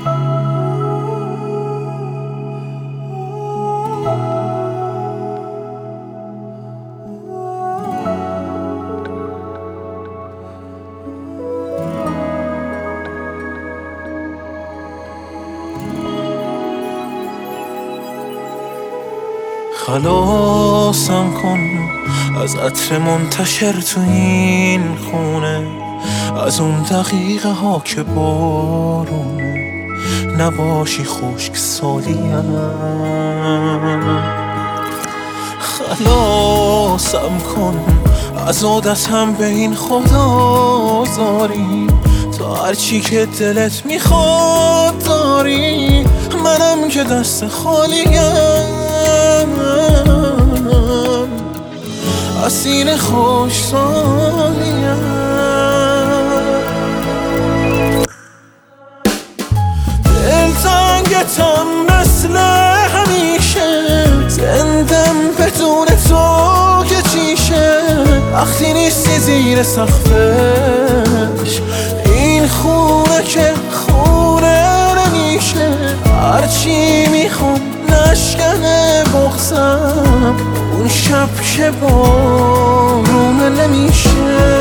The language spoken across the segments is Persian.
خلاصم کن از عطر منتشر تو این خونه، از اون دقیقه ها که بارونه نباشی خشک سالیم. خلاصم کن از عادتم به این خدازاری، تا هرچی که دلت میخواد داری، منم که دست خالیم. اسیر خوش سالیم. دلتنگتم مثل همیشه، زندم بدون تو که چیشه. وقتی نیستی زیر سقفش این خونه که خونه نمیشه. هرچی میخوام نشکنه بغضم، اون شب که بارونه نمیشه.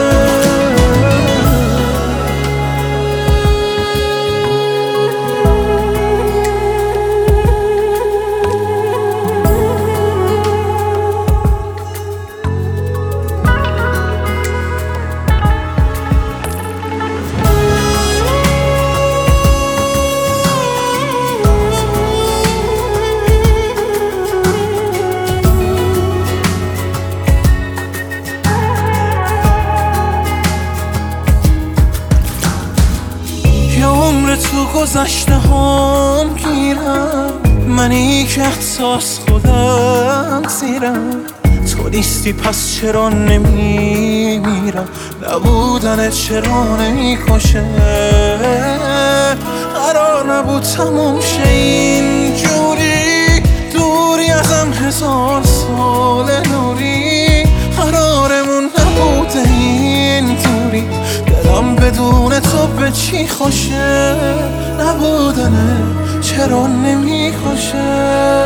تو گذشته هام گیرم، منی که احساس خودم زیرم. تو نیستی پس چرا نمیمیرم، نبودن چرا نمیکشه. قرار نبود تموم شه اینجوری، دوری ازم 1000 سال نوری. قرارمون نبوده اینطوری، دلم بدون تو به چی خوشه. نبودنه چرا نمیخوشه.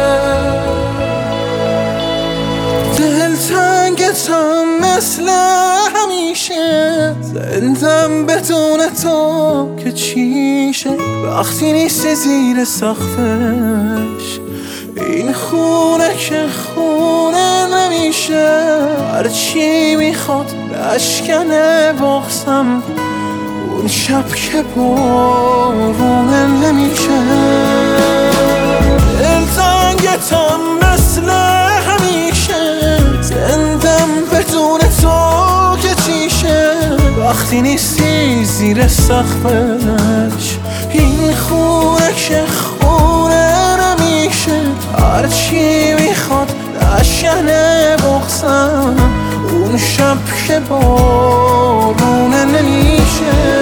دلتنگتم مثل همیشه، زندم بدون تو که چیشه. وقتی نیستی زیر سقفش این خونه که خونه نمیشه. هرچی میخواد نشکنه بغضم، اون شب که بارونه نمیشه. دلتنگتم مثل همیشه، زندم بدون تو که چیشه. وقتی نیستی زیر سقفش این خونه که خونه نمیشه. هرچی میخواد نشکنه بغضم، اون شب که بارونه نمیشه.